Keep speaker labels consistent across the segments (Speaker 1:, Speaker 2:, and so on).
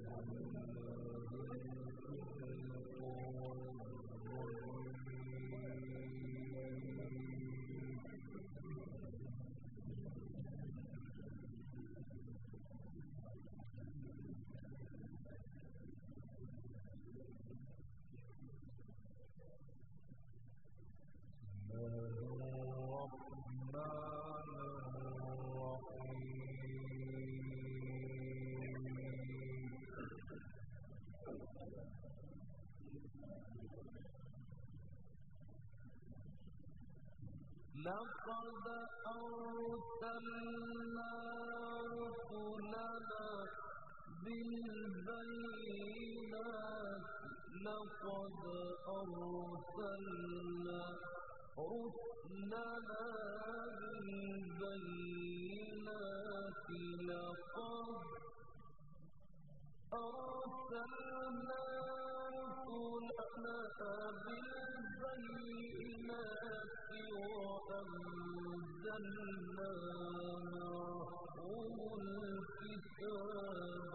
Speaker 1: لقد أرسلنا رسلنا بالبينات لقد أرسلنا رسلنا بالبينات لقد أرسلنا رسلنا بالبينات وأنزلنا معهم الكتاب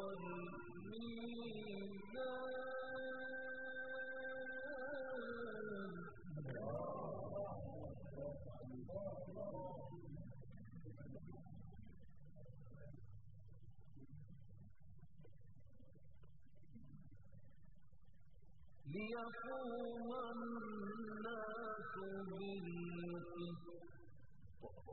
Speaker 1: ليقوم الناس بالقسط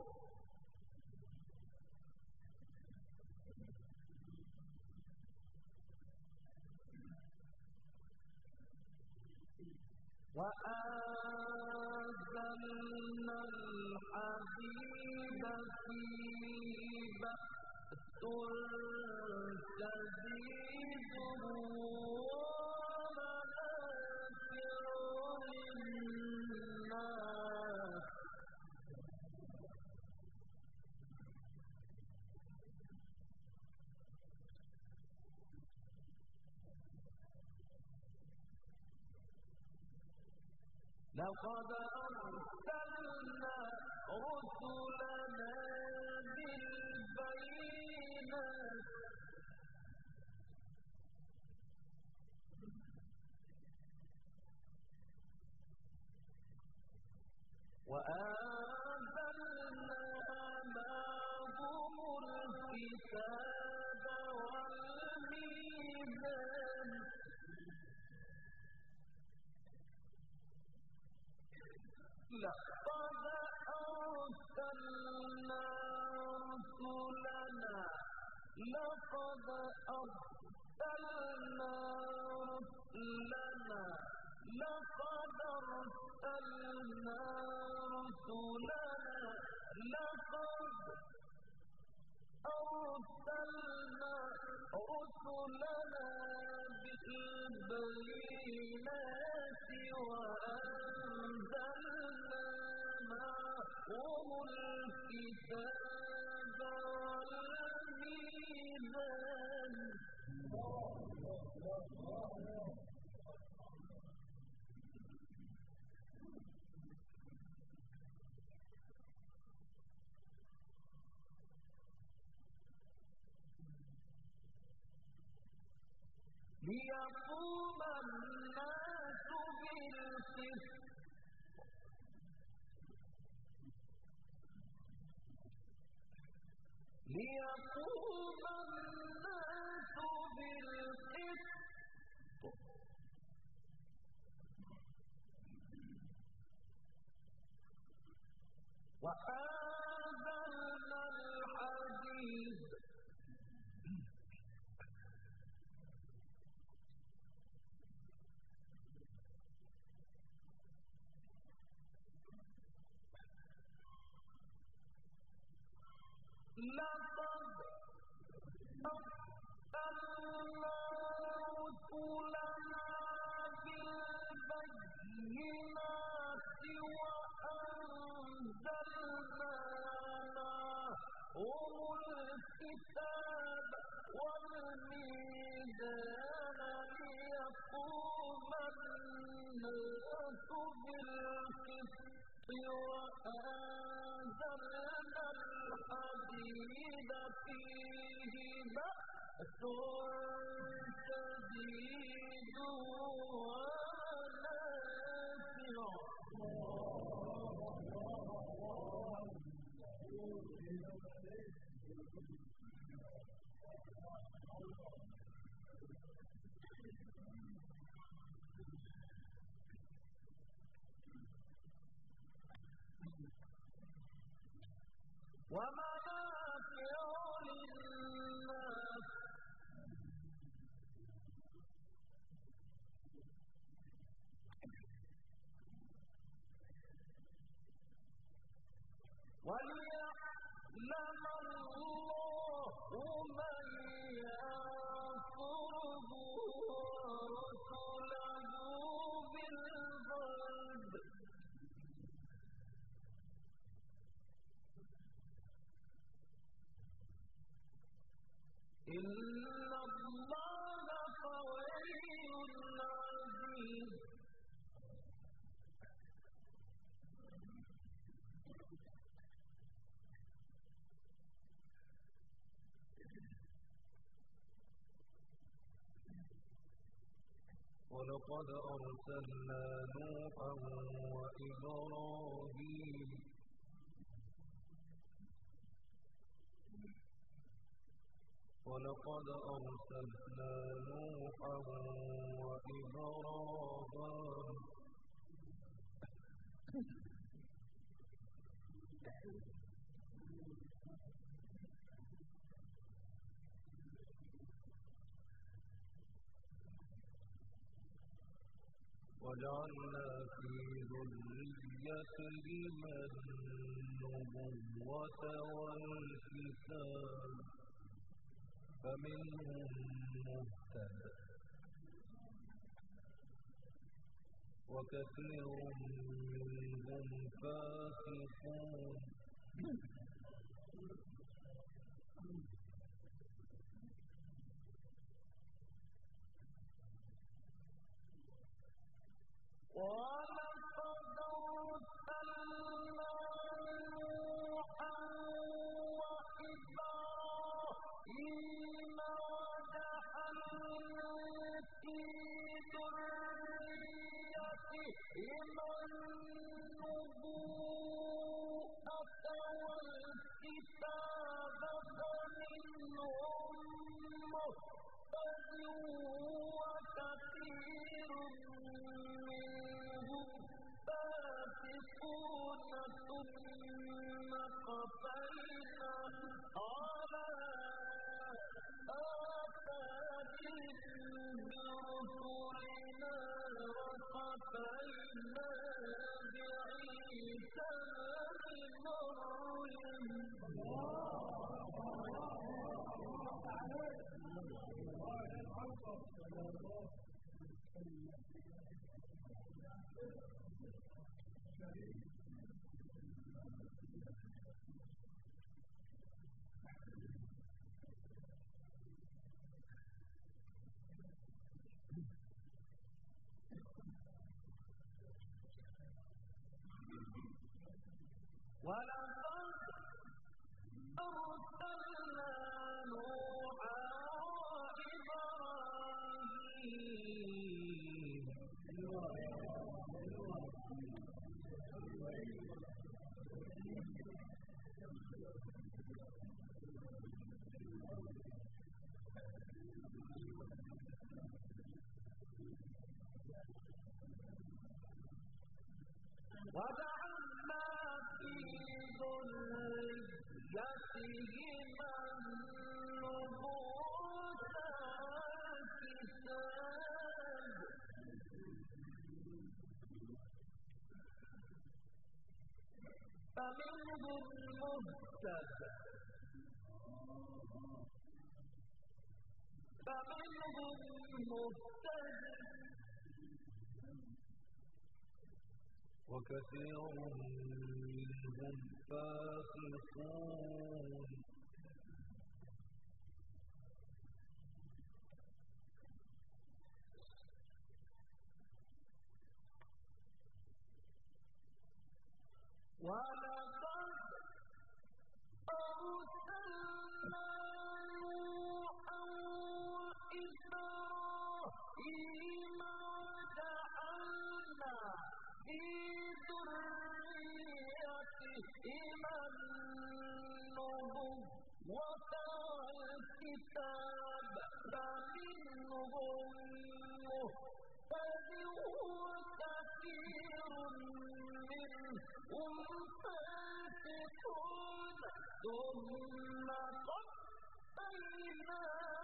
Speaker 1: وأنزلنا الحديد فيه بأس شديد لقد أرسلنا رسلنا بالبينات وأنزلنا معهم الكتاب والميزان لقد أرسلنا رسلنا لقد أرسلنا رسلنا لقد أرسلنا رسلنا لقد أرسلنا رسلنا بالبينات وأنزلنا معهم الكتاب والميزان ليقوم الناس بالقسط ليقوم الناس بالقسط وأنزلنا الحديد لقد أرسلنا رسلنا بالبينات وأنزلنا معهم الكتاب والميزان ليقوم الناس بالقسط وأنزلنا الحديد فيه بأس شديد ومنافع للناس وليعلم الله من ينصره ورسله بالغيب إن الله قوي عزيز ولقد أرسلنا نوحا وإبراهيم ولقد أرسلنا نوحا وإبراهيم وجعلنا في ذريتهما النبوة والكتاب فمنهم مهتد وكثير منهم فاسقون ولقد أرسلنا نوحا وإبراهيم وجعلنا في ذريتهما النبوءة والكتاب فمنهم مهتد وكثير منهم فاسقون ثم قفينا على آثارهم برسلنا وقفينا بعيسى ابن ولقد أرسلنا نوحا وإبراهيم وجعلنا في ذريتهما النبوة والكتاب فمنهم مهتد وكثير منهم فاسقون ولقد أرسلنا نوحا ثم قفينا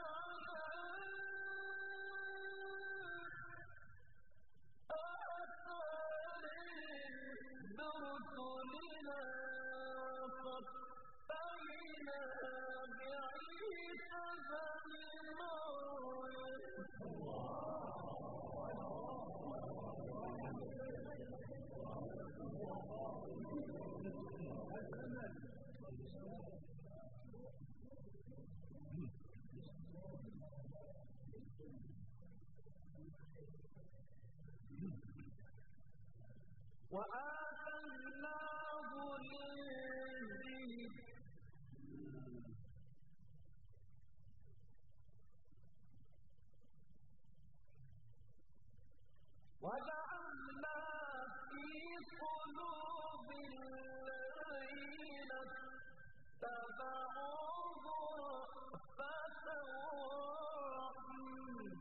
Speaker 1: برسلنا قفينا بعيسى بن وآتيناه الإنجيل وجعلنا في قلوب الذين اتبعوه رأفة ورحمة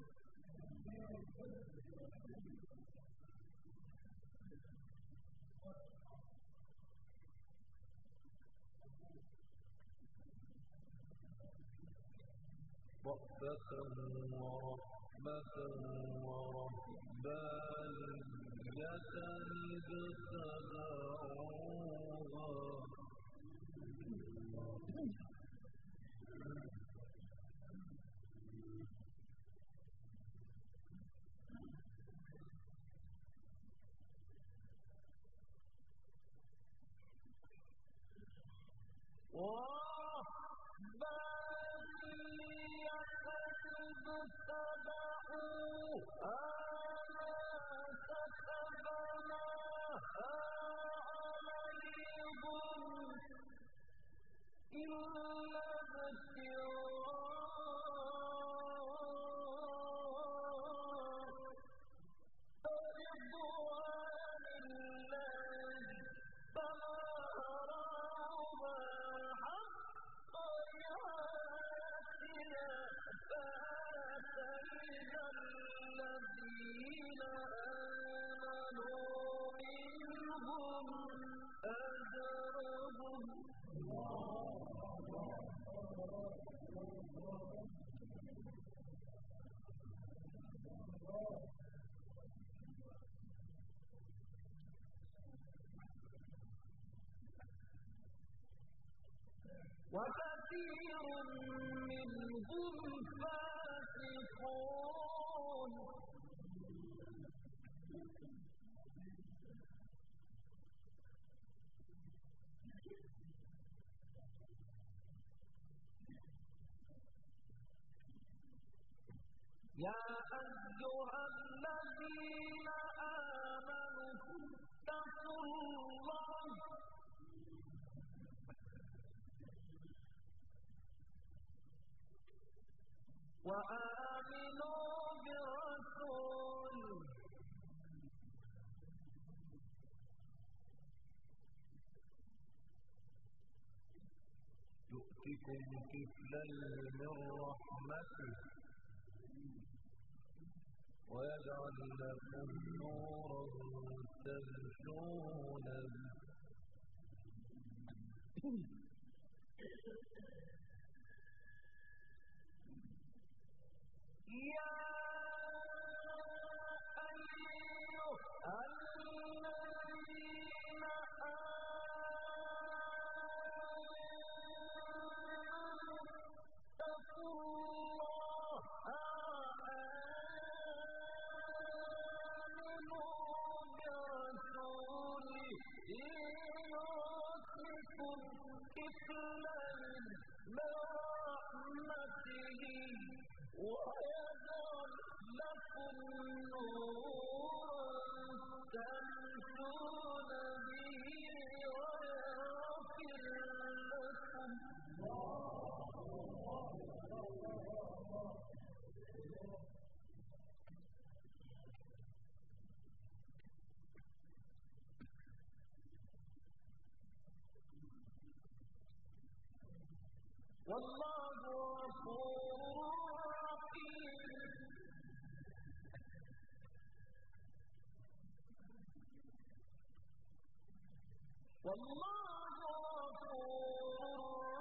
Speaker 1: ورهبانية ابتدعوها وكثير منهم فاسقون يا أيها الذين آمنوا اتقوا الله وآمنوا برسوله يؤتكم كفلين من رحمته ويجعل لكم نورا تمشون به يا أيها الذين آمنوا اتقوا الله آمنوا برسوله يؤتكم كفلين من رحمته ويجعل لكم نورا تمشون به ويغفر لكم والله غفور رحيم والله غفور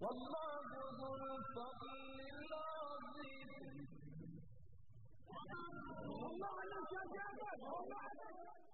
Speaker 1: والله ذو الفضل العظيم.
Speaker 2: الله عليك يا جابر، الله عليك.